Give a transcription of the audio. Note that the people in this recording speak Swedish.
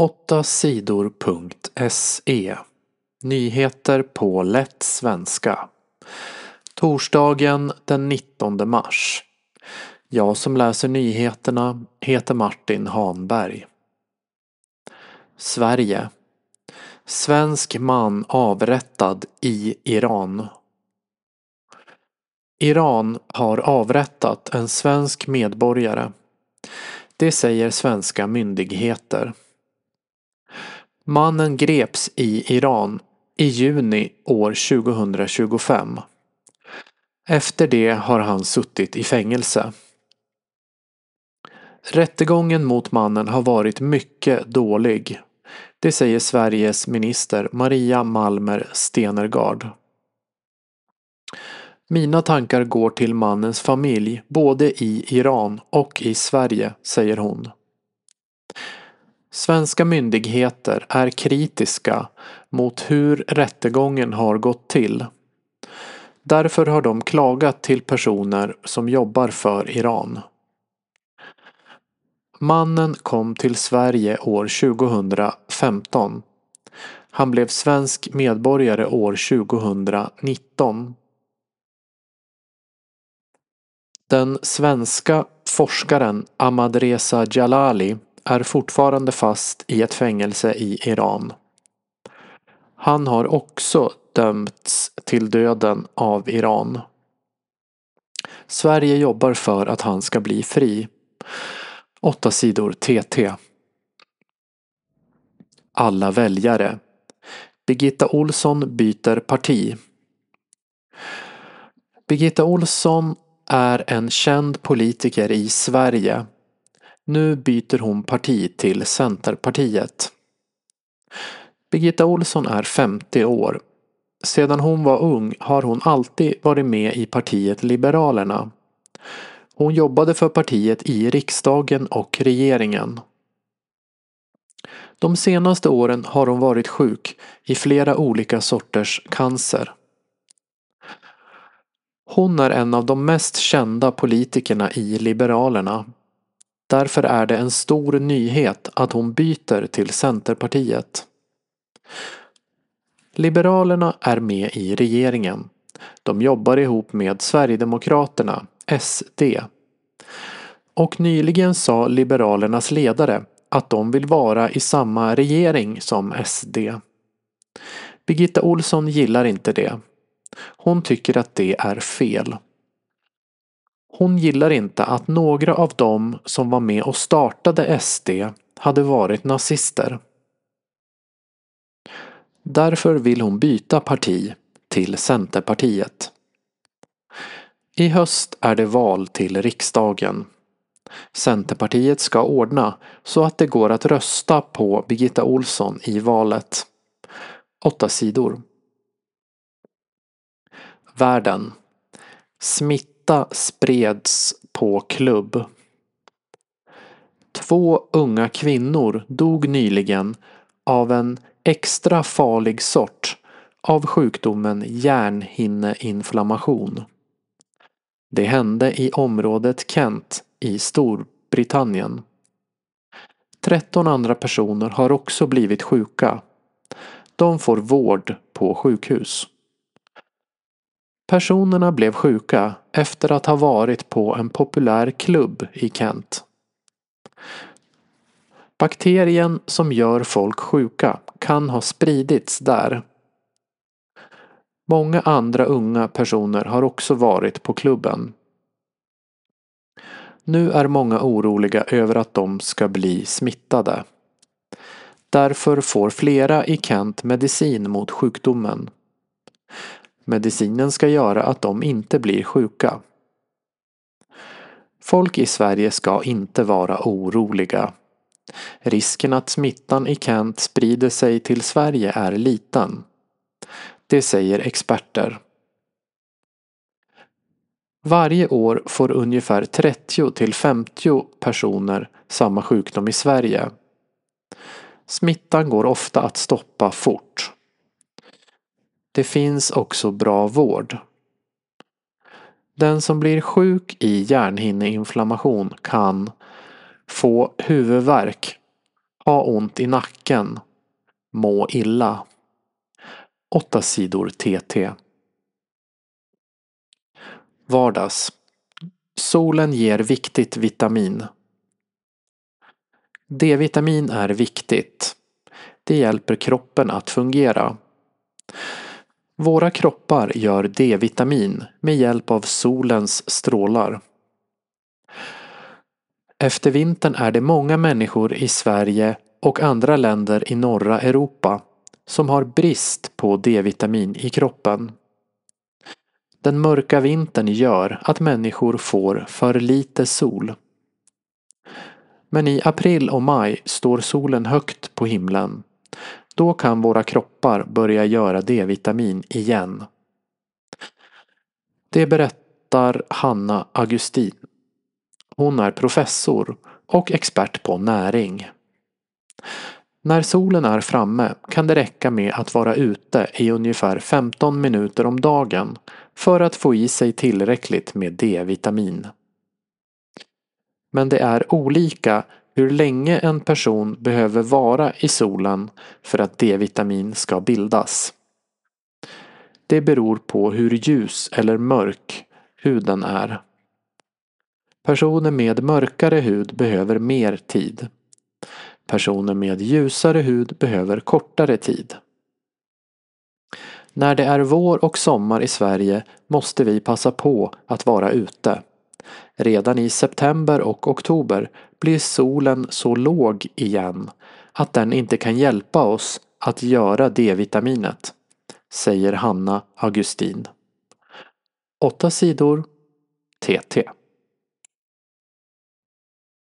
8sidor.se. Nyheter på lätt svenska. Torsdagen den 19 mars. Jag som läser nyheterna heter Martin Hanberg. Sverige. Svensk man avrättad i Iran. Iran har avrättat en svensk medborgare. Det säger svenska myndigheter. Mannen greps i Iran i juni år 2025. Efter det har han suttit i fängelse. Rättegången mot mannen har varit mycket dålig. Det säger Sveriges minister Maria Malmer Stenergard. Mina tankar går till mannens familj både i Iran och i Sverige, säger hon. Svenska myndigheter är kritiska mot hur rättegången har gått till. Därför har de klagat till personer som jobbar för Iran. Mannen kom till Sverige år 2015. Han blev svensk medborgare år 2019. Den svenska forskaren Ahmadreza Djalali är fortfarande fast i ett fängelse i Iran. Han har också dömts till döden av Iran. Sverige jobbar för att han ska bli fri. 8 sidor TT. Alla väljare. Birgitta Ohlsson byter parti. Birgitta Ohlsson är en känd politiker i Sverige. Nu byter hon parti till Centerpartiet. Birgitta Ohlsson är 50 år. Sedan hon var ung har hon alltid varit med i partiet Liberalerna. Hon jobbade för partiet i riksdagen och regeringen. De senaste åren har hon varit sjuk i flera olika sorters cancer. Hon är en av de mest kända politikerna i Liberalerna. Därför är det en stor nyhet att hon byter till Centerpartiet. Liberalerna är med i regeringen. De jobbar ihop med Sverigedemokraterna, SD. Och nyligen sa Liberalernas ledare att de vill vara i samma regering som SD. Birgitta Ohlsson gillar inte det. Hon tycker att det är fel. Hon gillar inte att några av dem som var med och startade SD hade varit nazister. Därför vill hon byta parti till Centerpartiet. I höst är det val till riksdagen. Centerpartiet ska ordna så att det går att rösta på Birgitta Ohlsson i valet. 8 sidor. Världen. Smitta spreds på klubb. 2 unga kvinnor dog nyligen av en extra farlig sort av sjukdomen hjärnhinneinflammation. Det hände i området Kent i Storbritannien. 13 andra personer har också blivit sjuka. De får vård på sjukhus. Personerna blev sjuka efter att ha varit på en populär klubb i Kent. Bakterien som gör folk sjuka kan ha spridits där. Många andra unga personer har också varit på klubben. Nu är många oroliga över att de ska bli smittade. Därför får flera i Kent medicin mot sjukdomen. Medicinen ska göra att de inte blir sjuka. Folk i Sverige ska inte vara oroliga. Risken att smittan i Kent sprider sig till Sverige är liten. Det säger experter. Varje år får ungefär 30 till 50 personer samma sjukdom i Sverige. Smittan går ofta att stoppa fort. Det finns också bra vård. Den som blir sjuk i hjärnhinneinflammation kan få huvudvärk Ha ont i nacken. Må illa. 8 sidor TT. Vardags. Solen ger viktigt vitamin. D-vitamin är viktigt. Det hjälper kroppen att fungera. Våra kroppar gör D-vitamin med hjälp av solens strålar. Efter vintern är det många människor i Sverige och andra länder i norra Europa som har brist på D-vitamin i kroppen. Den mörka vintern gör att människor får för lite sol. Men i april och maj står solen högt på himlen. Då kan våra kroppar börja göra D-vitamin igen. Det berättar Hanna Augustin. Hon är professor och expert på näring. När solen är framme kan det räcka med att vara ute i ungefär 15 minuter om dagen för att få i sig tillräckligt med D-vitamin. Men det är olika hur länge en person behöver vara i solen för att D-vitamin ska bildas. Det beror på hur ljus eller mörk huden är. Personer med mörkare hud behöver mer tid. Personer med ljusare hud behöver kortare tid. När det är vår och sommar i Sverige måste vi passa på att vara ute. Redan i september och oktober blir solen så låg igen att den inte kan hjälpa oss att göra D-vitaminet, säger Hanna Augustin. 8 sidor TT.